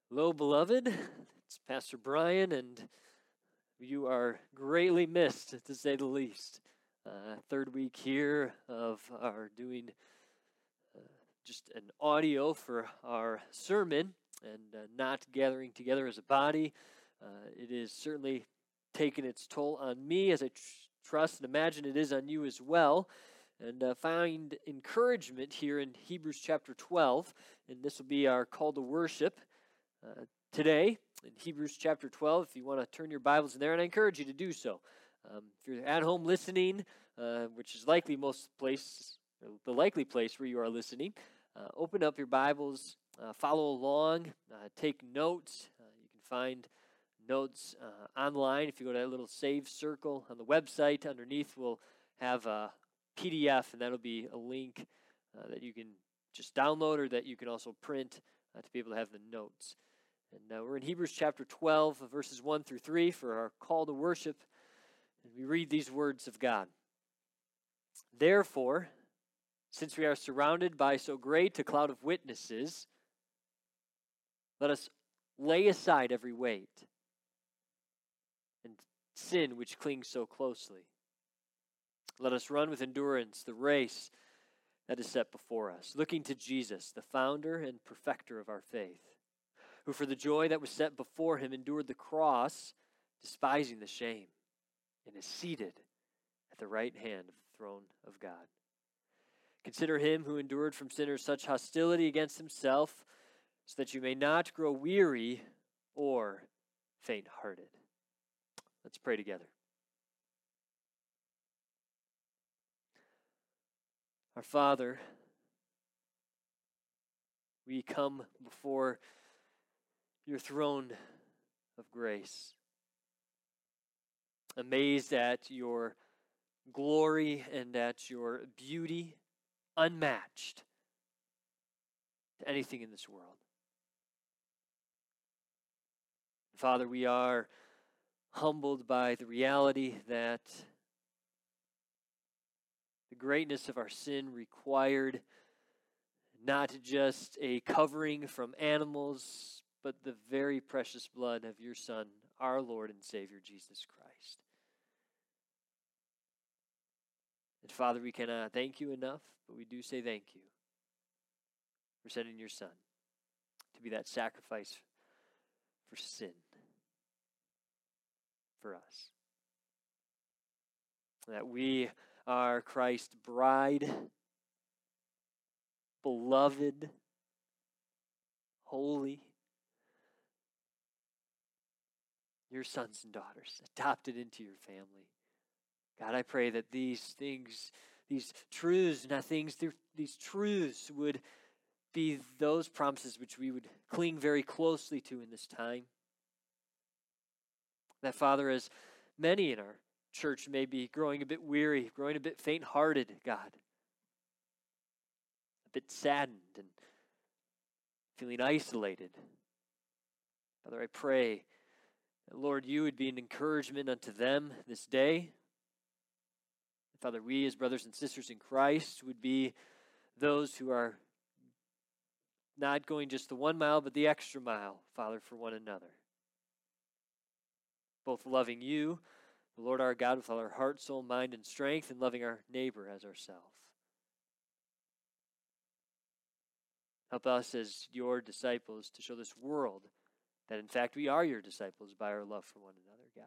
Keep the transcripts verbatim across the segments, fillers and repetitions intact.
Hello, beloved. It's Pastor Brian, and you are greatly missed, to say the least. Uh, third week here of our doing uh, just an audio for our sermon and uh, not gathering together as a body. Uh, it is certainly taken its toll on me, as I tr- trust and imagine it is on you as well. And uh, find encouragement here in Hebrews chapter twelve, and this will be our call to worship. Uh, today, in Hebrews chapter twelve, if you want to turn your Bibles in there, and I encourage you to do so. Um, if you're at home listening, uh, which is likely most place, the likely place where you are listening, uh, open up your Bibles, uh, follow along, uh, take notes. Uh, you can find notes uh, online. If you go to that little save circle on the website, underneath we'll have a P D F, and that'll be a link uh, that you can just download or that you can also print uh, to be able to have the notes. And uh, we're in Hebrews chapter twelve, verses one through three for our call to worship. And we read these words of God. Therefore, since we are surrounded by so great a cloud of witnesses, let us lay aside every weight and sin which clings so closely. Let us run with endurance the race that is set before us, looking to Jesus, the founder and perfecter of our faith, who for the joy that was set before him endured the cross, despising the shame, and is seated at the right hand of the throne of God. Consider him who endured from sinners such hostility against himself, so that you may not grow weary or faint-hearted. Let's pray together. Our Father, we come before your throne of grace, amazed at your glory and at your beauty, unmatched to anything in this world. Father, we are humbled by the reality that the greatness of our sin required not just a covering from animals, but the very precious blood of your Son, our Lord and Savior, Jesus Christ. And Father, we cannot thank you enough, but we do say thank you for sending your Son to be that sacrifice for sin for us. That we are Christ's bride, beloved, holy, your sons and daughters, adopted into your family. God, I pray that these things, these truths, not things, these truths would be those promises which we would cling very closely to in this time. That, Father, as many in our church may be growing a bit weary, growing a bit faint-hearted, God, a bit saddened and feeling isolated. Father, I pray that, Lord, you would be an encouragement unto them this day. Father, we as brothers and sisters in Christ would be those who are not going just the one mile, but the extra mile, Father, for one another. Both loving you, the Lord our God, with all our heart, soul, mind, and strength, and loving our neighbor as ourselves. Help us as your disciples to show this world that in fact we are your disciples by our love for one another, God.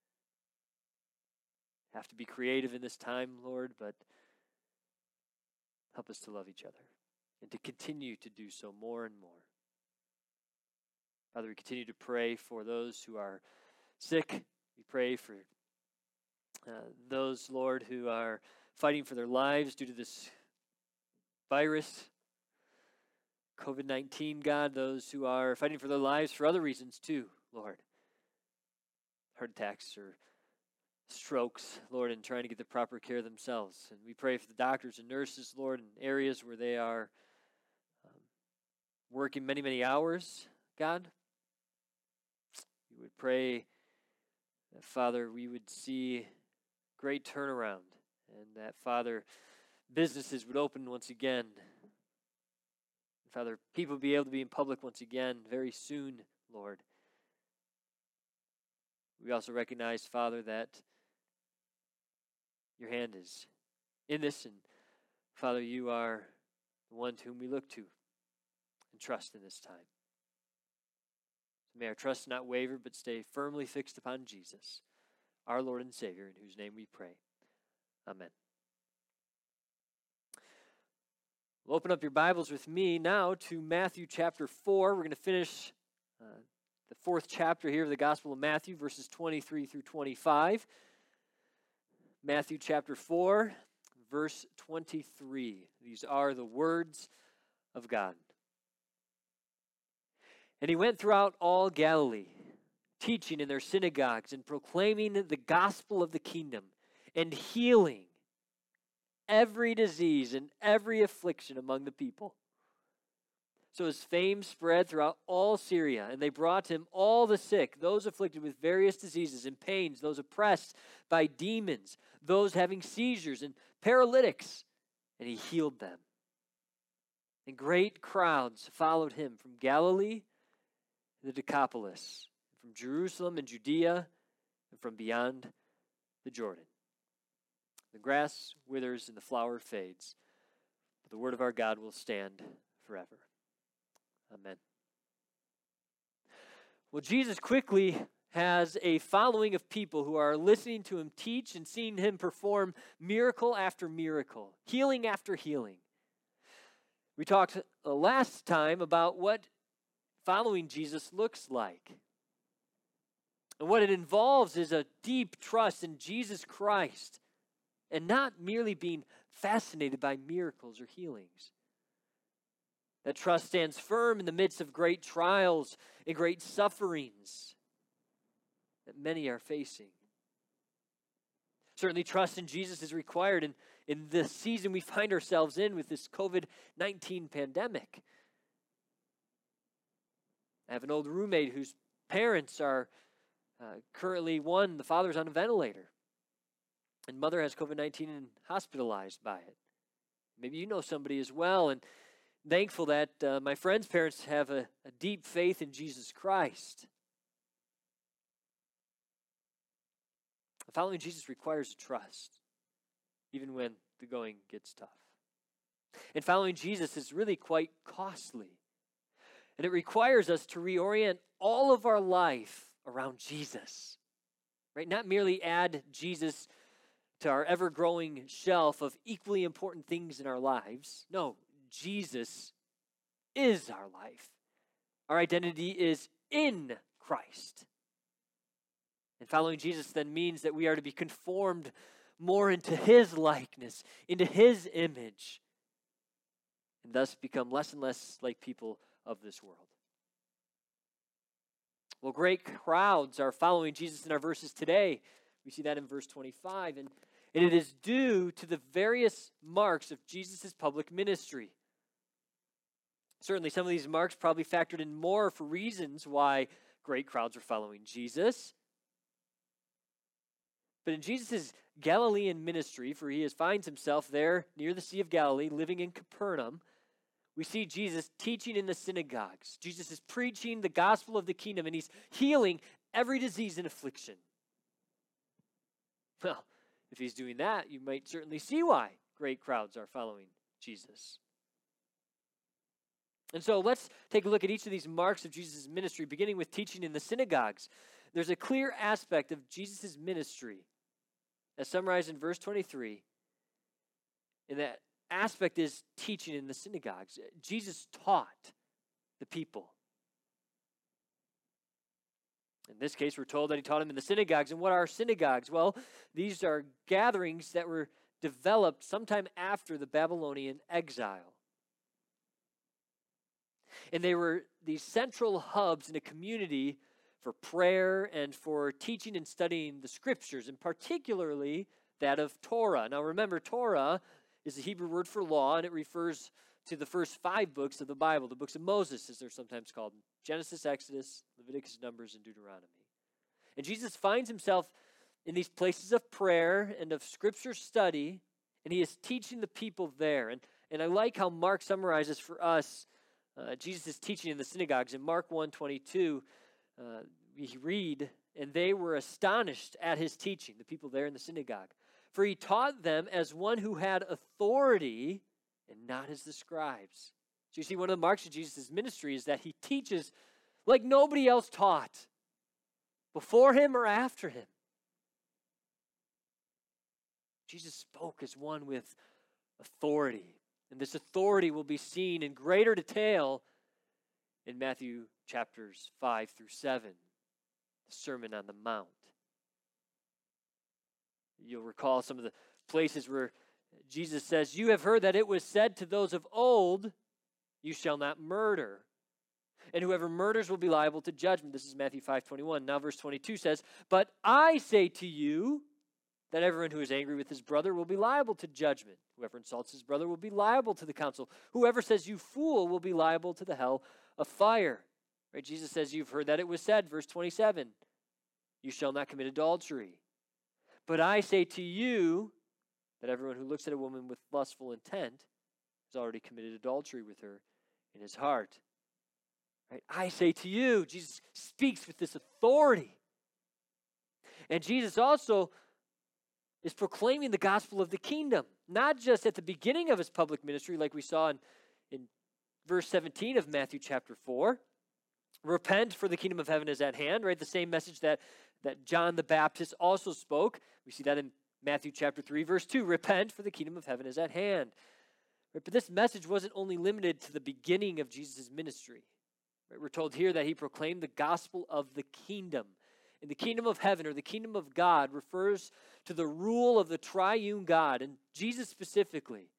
Have to be creative in this time, Lord, but help us to love each other and to continue to do so more and more. Father, we continue to pray for those who are sick. We pray for uh, those, Lord, who are fighting for their lives due to this virus, covid nineteen, God, those who are fighting for their lives for other reasons too, Lord. Heart attacks or strokes, Lord, and trying to get the proper care themselves. And we pray for the doctors and nurses, Lord, in areas where they are um, working many, many hours, God. We would pray that, Father, we would see great turnaround, and that, Father, businesses would open once again. Father, people be able to be in public once again very soon, Lord. We also recognize, Father, that your hand is in this, and Father, you are the one to whom we look to and trust in this time. May our trust not waver, but stay firmly fixed upon Jesus, our Lord and Savior, in whose name we pray. Amen. Well, open up your Bibles with me now to Matthew chapter four. We're going to finish uh, the fourth chapter here of the Gospel of Matthew, verses twenty-three through twenty-five. Matthew chapter four, verse twenty-three. These are the words of God. And he went throughout all Galilee, teaching in their synagogues and proclaiming the gospel of the kingdom and healing every disease and every affliction among the people. So his fame spread throughout all Syria, and they brought him all the sick, those afflicted with various diseases and pains, those oppressed by demons, those having seizures and paralytics, and he healed them. And great crowds followed him from Galilee, the Decapolis, from Jerusalem and Judea, and from beyond the Jordan. The grass withers and the flower fades, but the word of our God will stand forever. Amen. Well, Jesus quickly has a following of people who are listening to him teach and seeing him perform miracle after miracle, healing after healing. We talked last time about what following Jesus looks like. And what it involves is a deep trust in Jesus Christ and not merely being fascinated by miracles or healings. That trust stands firm in the midst of great trials and great sufferings that many are facing. Certainly trust in Jesus is required in, in the season we find ourselves in with this covid nineteen pandemic. I have an old roommate whose parents are uh, currently, one, the father's on a ventilator, and mother has covid nineteen and hospitalized by it. Maybe you know somebody as well, and thankful that uh, my friend's parents have a, a deep faith in Jesus Christ. Following Jesus requires trust, even when the going gets tough. And following Jesus is really quite costly. And it requires us to reorient all of our life around Jesus, right? Not merely add Jesus to our ever-growing shelf of equally important things in our lives. No, Jesus is our life. Our identity is in Christ. And following Jesus then means that we are to be conformed more into his likeness, into his image, and thus become less and less like people of this world. Well, great crowds are following Jesus in our verses today. We see that in verse twenty-five, and, and it is due to the various marks of Jesus' public ministry. Certainly, some of these marks probably factored in more for reasons why great crowds are following Jesus. But in Jesus' Galilean ministry, for he is, finds himself there near the Sea of Galilee, living in Capernaum, we see Jesus teaching in the synagogues. Jesus is preaching the gospel of the kingdom, and he's healing every disease and affliction. Well, if he's doing that, you might certainly see why great crowds are following Jesus. And so let's take a look at each of these marks of Jesus' ministry, beginning with teaching in the synagogues. There's a clear aspect of Jesus' ministry, as summarized in verse twenty-three, and that aspect is teaching in the synagogues. Jesus taught the people. In this case, we're told that he taught them in the synagogues. And what are synagogues? Well, these are gatherings that were developed sometime after the Babylonian exile. And they were these central hubs in a community for prayer and for teaching and studying the scriptures, and particularly that of Torah. Now remember, Torah is the Hebrew word for law, and it refers to the first five books of the Bible, the books of Moses, as they're sometimes called: Genesis, Exodus, Leviticus, Numbers, and Deuteronomy. And Jesus finds himself in these places of prayer and of scripture study, and he is teaching the people there. And, and I like how Mark summarizes for us uh, Jesus is teaching in the synagogues. In Mark one twenty-two, uh, we read, and they were astonished at his teaching, the people there in the synagogue. For he taught them as one who had authority and not as the scribes. So you see, one of the marks of Jesus' ministry is that he teaches like nobody else taught, before him or after him. Jesus spoke as one with authority. And this authority will be seen in greater detail in Matthew chapters five through seven, the Sermon on the Mount. You'll recall some of the places where Jesus says, "You have heard that it was said to those of old, 'You shall not murder.' And whoever murders will be liable to judgment." This is Matthew five twenty-one. Now verse twenty-two says, "But I say to you that everyone who is angry with his brother will be liable to judgment. Whoever insults his brother will be liable to the council. Whoever says 'you fool' will be liable to the hell of fire." Right? Jesus says, "You've heard that it was said," verse twenty-seven, "You shall not commit adultery. But I say to you that everyone who looks at a woman with lustful intent has already committed adultery with her in his heart." Right? I say to you, Jesus speaks with this authority. And Jesus also is proclaiming the gospel of the kingdom, not just at the beginning of his public ministry, like we saw in, in verse seventeen of Matthew chapter four. Repent, for the kingdom of heaven is at hand, right? The same message that, that John the Baptist also spoke. We see that in Matthew chapter three, verse two. Repent, for the kingdom of heaven is at hand. Right? But this message wasn't only limited to the beginning of Jesus' ministry. Right? We're told here that he proclaimed the gospel of the kingdom. And the kingdom of heaven, or the kingdom of God, refers to the rule of the triune God, and Jesus specifically.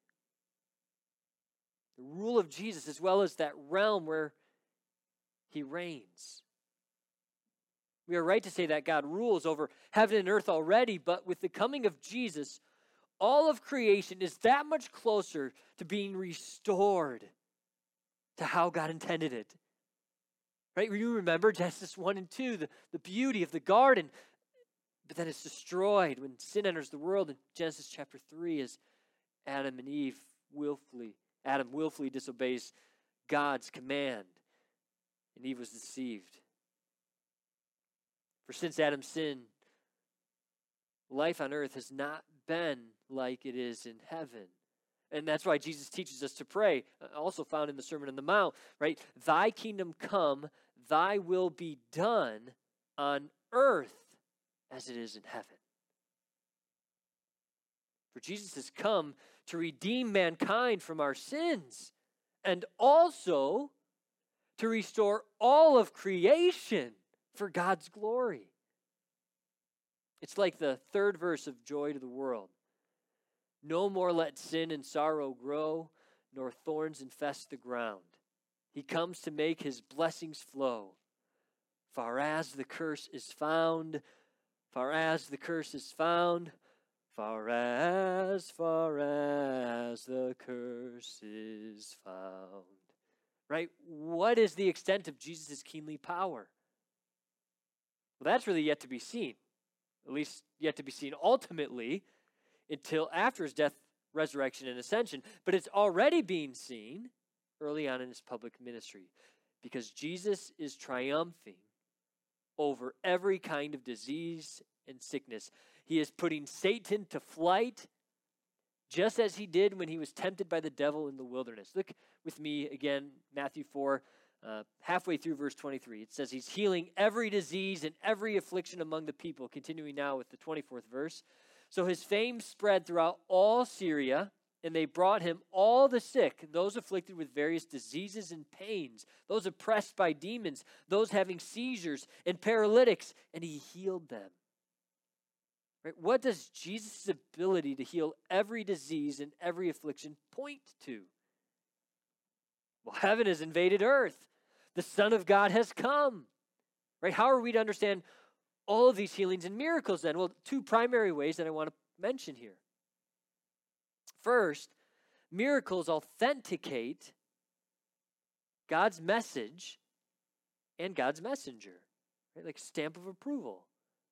The rule of Jesus, as well as that realm where he reigns. We are right to say that God rules over heaven and earth already, but with the coming of Jesus, all of creation is that much closer to being restored to how God intended it. Right? You remember Genesis one and two, the, the beauty of the garden, but then it's destroyed when sin enters the world in Genesis chapter three as Adam and Eve willfully, Adam willfully disobeys God's command, and Eve was deceived. For since Adam's sin, life on earth has not been like it is in heaven. And that's why Jesus teaches us to pray, also found in the Sermon on the Mount, right? Thy kingdom come, thy will be done on earth as it is in heaven. For Jesus has come to redeem mankind from our sins and also to restore all of creation for God's glory. It's like the third verse of Joy to the World. No more let sin and sorrow grow, nor thorns infest the ground. He comes to make his blessings flow. Far as the curse is found, far as the curse is found, far as, far as the curse is found. Right? What is the extent of Jesus' kingly power? Well, that's really yet to be seen. At least yet to be seen ultimately, until after his death, resurrection, and ascension. But it's already being seen early on in his public ministry, because Jesus is triumphing over every kind of disease and sickness. He is putting Satan to flight, just as he did when he was tempted by the devil in the wilderness. Look with me again, Matthew four, uh, halfway through verse twenty-three. It says he's healing every disease and every affliction among the people. Continuing now with the twenty-fourth verse. So his fame spread throughout all Syria, and they brought him all the sick, those afflicted with various diseases and pains, those oppressed by demons, those having seizures and paralytics, and he healed them. Right? What does Jesus' ability to heal every disease and every affliction point to? Well, heaven has invaded earth. The Son of God has come. Right? How are we to understand all of these healings and miracles then? Well, two primary ways that I want to mention here. First, miracles authenticate God's message and God's messenger, right? Like stamp of approval.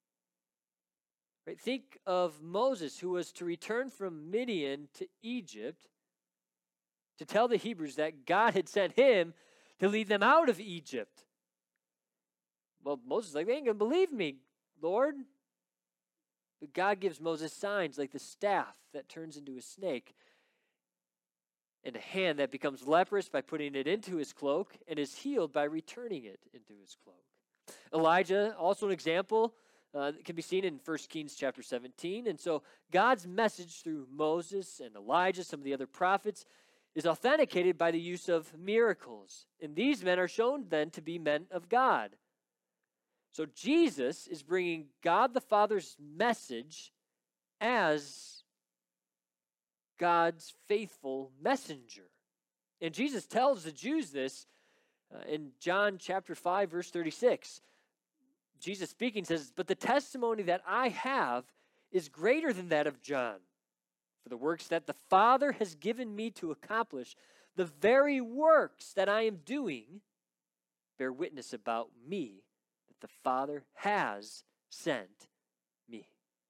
Right? Think of Moses, who was to return from Midian to Egypt to tell the Hebrews that God had sent him to lead them out of Egypt. Well, Moses is like, they ain't going to believe me, Lord. But God gives Moses signs like the staff that turns into a snake and a hand that becomes leprous by putting it into his cloak and is healed by returning it into his cloak. Elijah, also an example, uh, can be seen in First Kings chapter seventeen. And so God's message through Moses and Elijah, some of the other prophets, is authenticated by the use of miracles. And these men are shown then to be men of God. So Jesus is bringing God the Father's message as God's faithful messenger. And Jesus tells the Jews this uh, in John chapter five, verse thirty-six. Jesus speaking says, "But the testimony that I have is greater than that of John. For the works that the Father has given me to accomplish, the very works that I am doing, bear witness about me, that the Father has sent me."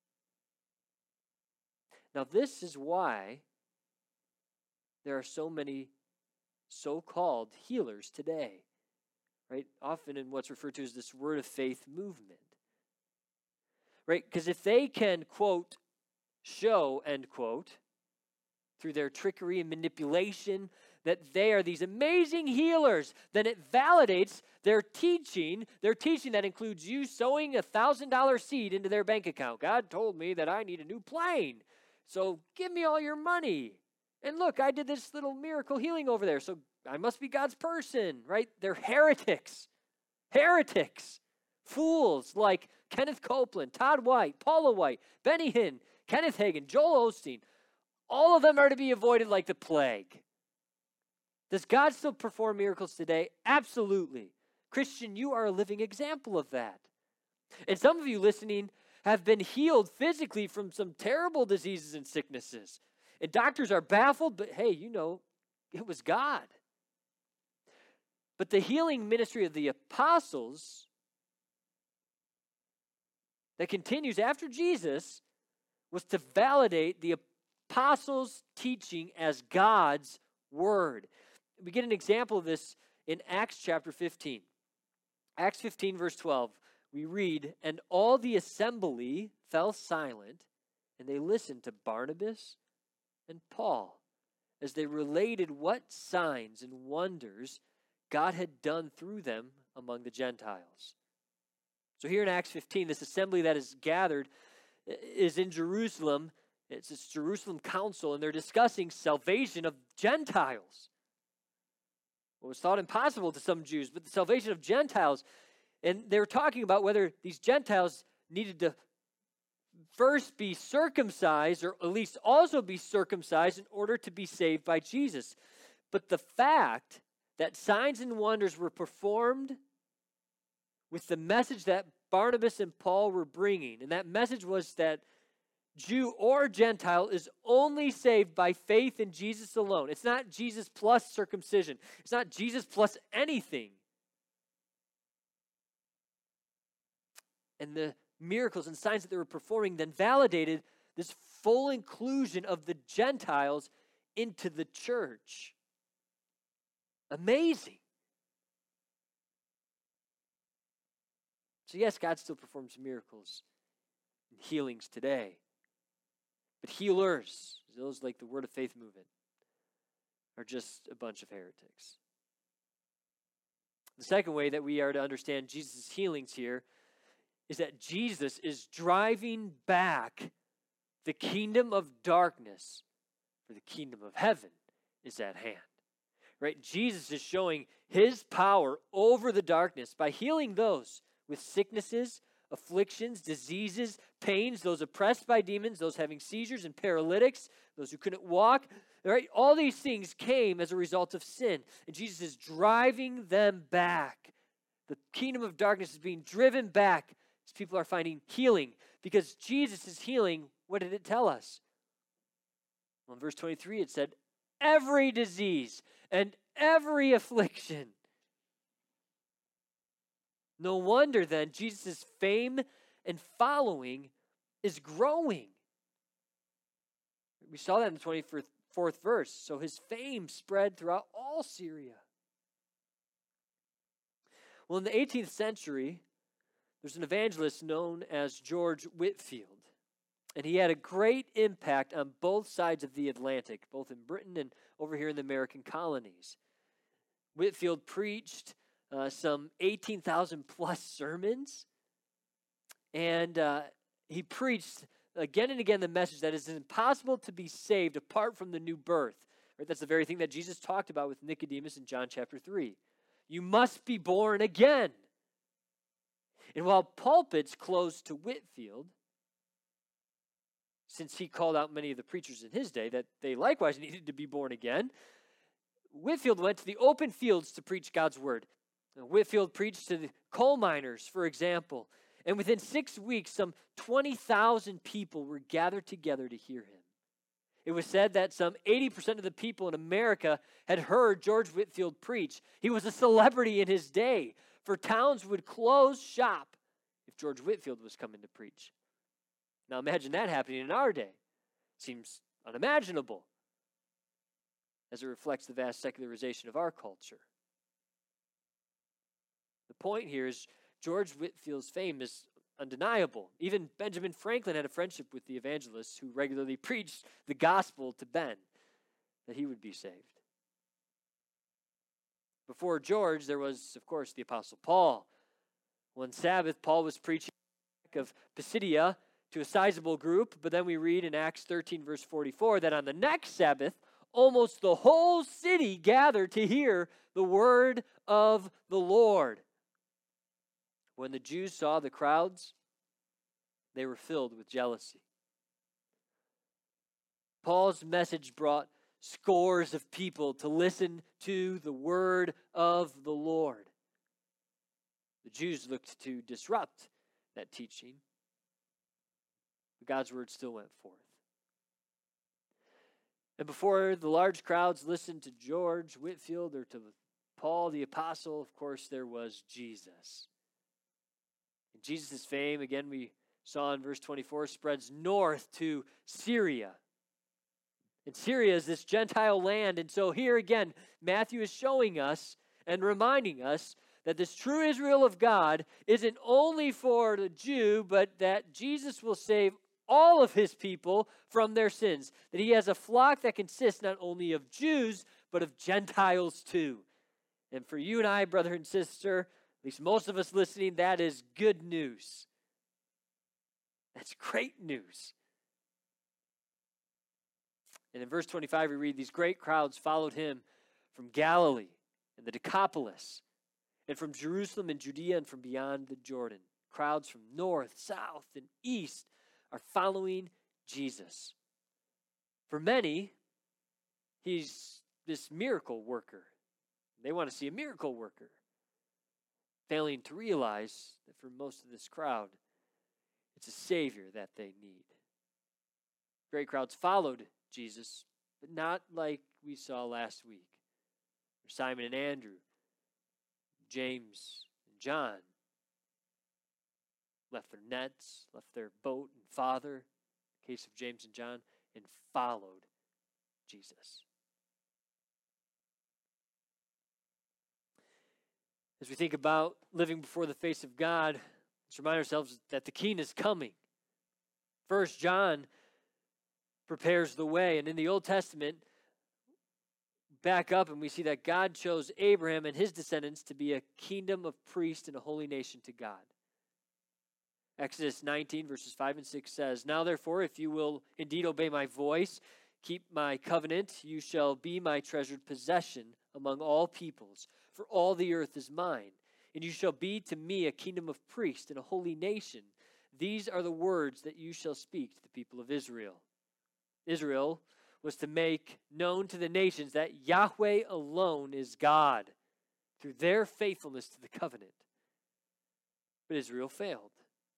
Now, this is why there are so many so-called healers today, right? Often in what's referred to as this word of faith movement, right? Because if they can, quote, show, end quote, through their trickery and manipulation, that they are these amazing healers, then it validates their teaching, their teaching that includes you sowing a one thousand dollars seed into their bank account. God told me that I need a new plane, so give me all your money. And look, I did this little miracle healing over there, so I must be God's person, right? They're heretics. Heretics. Fools like Kenneth Copeland, Todd White, Paula White, Benny Hinn, Kenneth Hagin, Joel Osteen. All of them are to be avoided like the plague. Does God still perform miracles today? Absolutely. Christian, you are a living example of that. And some of you listening have been healed physically from some terrible diseases and sicknesses. And doctors are baffled, but hey, you know, it was God. But the healing ministry of the apostles that continues after Jesus was to validate the apostles' teaching as God's word. We get an example of this in Acts chapter fifteen. Acts fifteen, verse twelve, we read, "And all the assembly fell silent, and they listened to Barnabas and Paul as they related what signs and wonders God had done through them among the Gentiles." So here in Acts fifteen, this assembly that is gathered is in Jerusalem. It's this Jerusalem council, and they're discussing salvation of Gentiles. What was thought impossible to some Jews, but the salvation of Gentiles. And they were talking about whether these Gentiles needed to first be circumcised, or at least also be circumcised, in order to be saved by Jesus. But the fact that signs and wonders were performed with the message that Barnabas and Paul were bringing, and that message was that Jew or Gentile is only saved by faith in Jesus alone. It's not Jesus plus circumcision. It's not Jesus plus anything. And the miracles and signs that they were performing then validated this full inclusion of the Gentiles into the church. Amazing. So yes, God still performs miracles and healings today. But healers, those like the Word of Faith movement, are just a bunch of heretics. The second way that we are to understand Jesus' healings here is that Jesus is driving back the kingdom of darkness, for the kingdom of heaven is at hand. Right? Jesus is showing his power over the darkness by healing those with sicknesses, afflictions, diseases, pains, those oppressed by demons, those having seizures and paralytics, those who couldn't walk. Right? All these things came as a result of sin, and Jesus is driving them back. The kingdom of darkness is being driven back as people are finding healing, because Jesus is healing. What did it tell us? Well, in verse twenty-three, it said, every disease and every affliction. No wonder then Jesus' fame and following is growing. We saw that in the twenty-fourth verse. So his fame spread throughout all Syria. Well, in the eighteenth century, there's an evangelist known as George Whitefield. And he had a great impact on both sides of the Atlantic, both in Britain and over here in the American colonies. Whitefield preached uh, some eighteen thousand plus sermons. And uh, he preached again and again the message that it's impossible to be saved apart from the new birth. Right? That's the very thing that Jesus talked about with Nicodemus in John chapter three. You must be born again. And while pulpits closed to Whitefield, since he called out many of the preachers in his day that they likewise needed to be born again, Whitefield went to the open fields to preach God's word. Now, Whitefield preached to the coal miners, for example, and within six weeks, some twenty thousand people were gathered together to hear him. It was said that some eighty percent of the people in America had heard George Whitefield preach. He was a celebrity in his day, for towns would close shop if George Whitefield was coming to preach. Now imagine that happening in our day. Seems unimaginable as it reflects the vast secularization of our culture. The point here is George Whitefield's fame is undeniable. Even Benjamin Franklin had a friendship with the evangelists who regularly preached the gospel to Ben, that he would be saved. Before George, there was, of course, the Apostle Paul. One Sabbath, Paul was preaching of Pisidia to a sizable group, but then we read in Acts thirteen, verse forty-four, that on the next Sabbath, almost the whole city gathered to hear the word of the Lord. When the Jews saw the crowds, they were filled with jealousy. Paul's message brought scores of people to listen to the word of the Lord. The Jews looked to disrupt that teaching, but God's word still went forth. And before the large crowds listened to George Whitefield or to Paul the apostle, of course, there was Jesus. And Jesus' fame, again, we saw in verse twenty-four, spreads north to Syria. And Syria is this Gentile land. And so here again, Matthew is showing us and reminding us that this true Israel of God isn't only for the Jew, but that Jesus will save all of his people from their sins. That he has a flock that consists not only of Jews, but of Gentiles too. And for you and I, brother and sister, at least most of us listening, that is good news. That's great news. And in verse twenty-five, we read, these great crowds followed him from Galilee and the Decapolis, and from Jerusalem and Judea and from beyond the Jordan. Crowds from north, south, and east are following Jesus. For many, he's this miracle worker. They want to see a miracle worker, failing to realize that for most of this crowd, it's a Savior that they need. Great crowds followed Jesus, but not like we saw last week. Simon and Andrew, James and John left their nets, left their boat and father, in the case of James and John, and followed Jesus. As we think about living before the face of God, let's remind ourselves that the King is coming. First John prepares the way. And in the Old Testament, back up and we see that God chose Abraham and his descendants to be a kingdom of priests and a holy nation to God. Exodus nineteen, verses five and six says, now therefore, if you will indeed obey my voice, keep my covenant, you shall be my treasured possession among all peoples, for all the earth is mine. And you shall be to me a kingdom of priests and a holy nation. These are the words that you shall speak to the people of Israel. Israel was to make known to the nations that Yahweh alone is God through their faithfulness to the covenant. But Israel failed.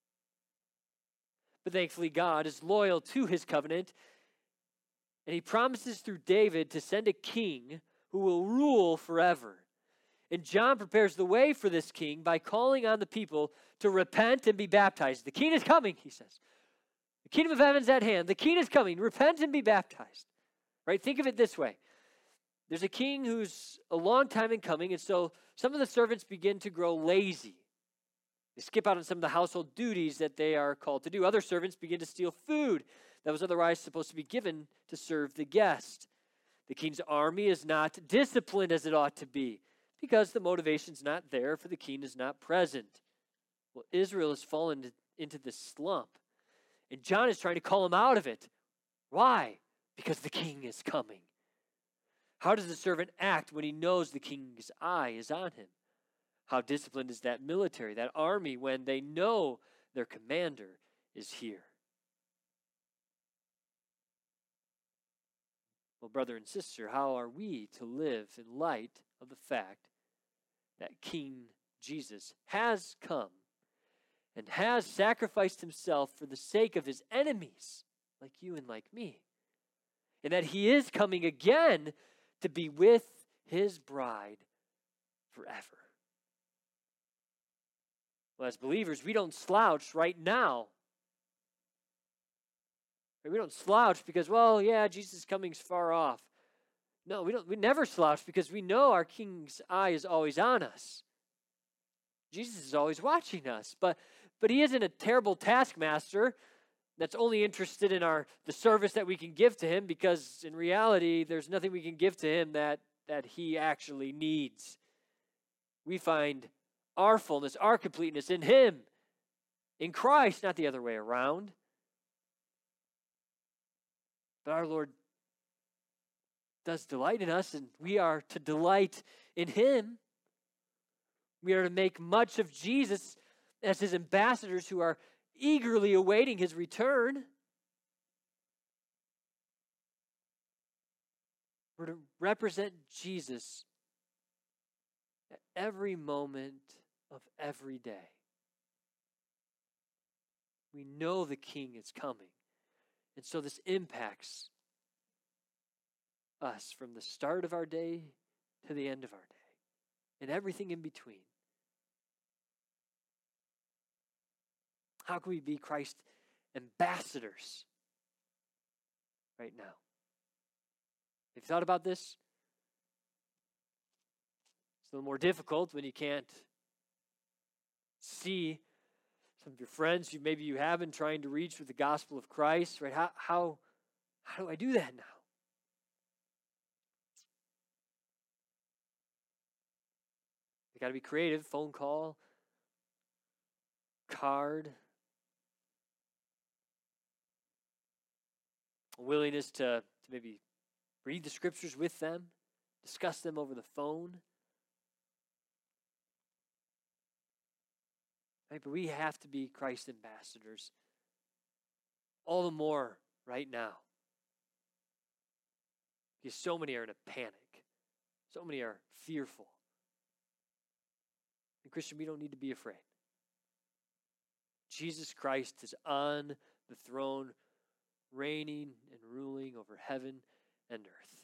But thankfully, God is loyal to his covenant, and he promises through David to send a king who will rule forever. And John prepares the way for this king by calling on the people to repent and be baptized. The king is coming, he says. The kingdom of heaven is at hand. The king is coming. Repent and be baptized. Right? Think of it this way. There's a king who's a long time in coming, and so some of the servants begin to grow lazy. They skip out on some of the household duties that they are called to do. Other servants begin to steal food that was otherwise supposed to be given to serve the guest. The king's army is not disciplined as it ought to be because the motivation's not there, for the king is not present. Well, Israel has fallen into this slump, and John is trying to call him out of it. Why? Because the king is coming. How does the servant act when he knows the king's eye is on him? How disciplined is that military, that army, when they know their commander is here? Well, brother and sister, how are we to live in light of the fact that King Jesus has come and has sacrificed himself for the sake of his enemies, like you and like me, and that he is coming again to be with his bride forever? Well, as believers, we don't slouch right now. We don't slouch because, well, yeah, Jesus' coming's far off. No, we don't. We never slouch because we know our King's eye is always on us. Jesus is always watching us, but but he isn't a terrible taskmaster that's only interested in our the service that we can give to him, because in reality, there's nothing we can give to him that that he actually needs. We find our fullness, our completeness in him, in Christ, not the other way around. But our Lord does delight in us, and we are to delight in him. We are to make much of Jesus as his ambassadors who are eagerly awaiting his return. We're to represent Jesus at every moment of every day. We know the King is coming. And so this impacts us from the start of our day to the end of our day and everything in between. How can we be Christ ambassadors right now? Have you thought about this? It's a little more difficult when you can't see some of your friends you maybe you have been trying to reach with the gospel of Christ, right? How how how do I do that now? You got to be creative. Phone call, card, a willingness to, to maybe read the scriptures with them, discuss them over the phone. Right? But we have to be Christ ambassadors all the more right now. Because so many are in a panic. So many are fearful. And Christian, we don't need to be afraid. Jesus Christ is on the throne, reigning and ruling over heaven and earth.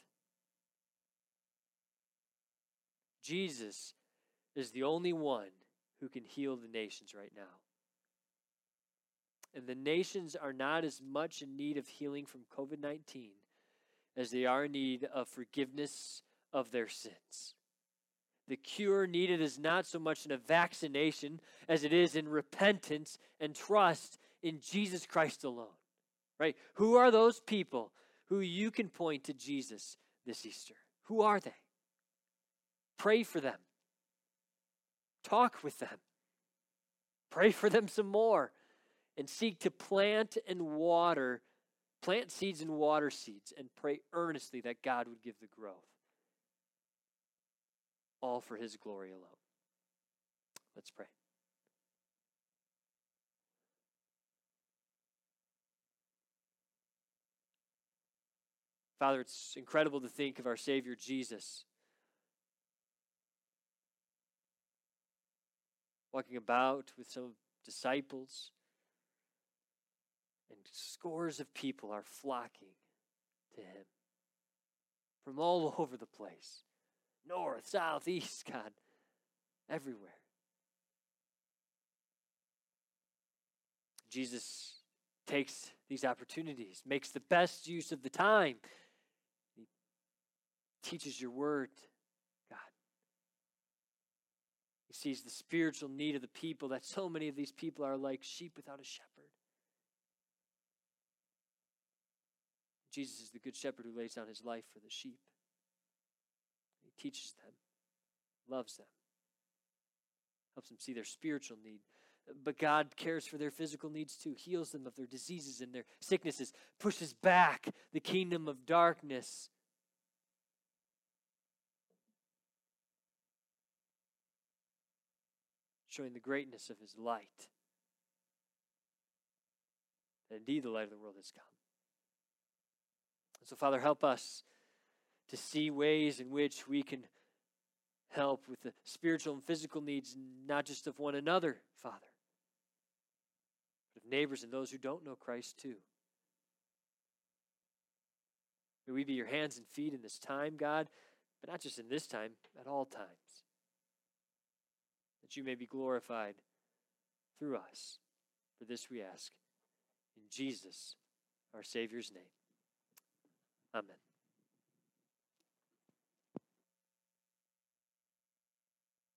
Jesus is the only one who can heal the nations right now. And the nations are not as much in need of healing from covid nineteen as they are in need of forgiveness of their sins. The cure needed is not so much in a vaccination as it is in repentance and trust in Jesus Christ alone. Right? Who are those people who you can point to Jesus this Easter? Who are they? Pray for them. Talk with them. Pray for them some more. And seek to plant and water, plant seeds and water seeds, and pray earnestly that God would give the growth. All for his glory alone. Let's pray. Father, it's incredible to think of our Savior Jesus walking about with some disciples, and scores of people are flocking to him from all over the place. North, south, east, God, everywhere. Jesus takes these opportunities, makes the best use of the time. He teaches your word, God. He sees the spiritual need of the people, that so many of these people are like sheep without a shepherd. Jesus is the good shepherd who lays down his life for the sheep. He teaches them, loves them, helps them see their spiritual need. But God cares for their physical needs too, heals them of their diseases and their sicknesses, pushes back the kingdom of darkness. Showing the greatness of his light. And indeed, the light of the world has come. So, Father, help us to see ways in which we can help with the spiritual and physical needs, not just of one another, Father, but of neighbors and those who don't know Christ too. May we be your hands and feet in this time, God, but not just in this time, at all times. That you may be glorified through us. For this we ask in Jesus, our Savior's name. Amen.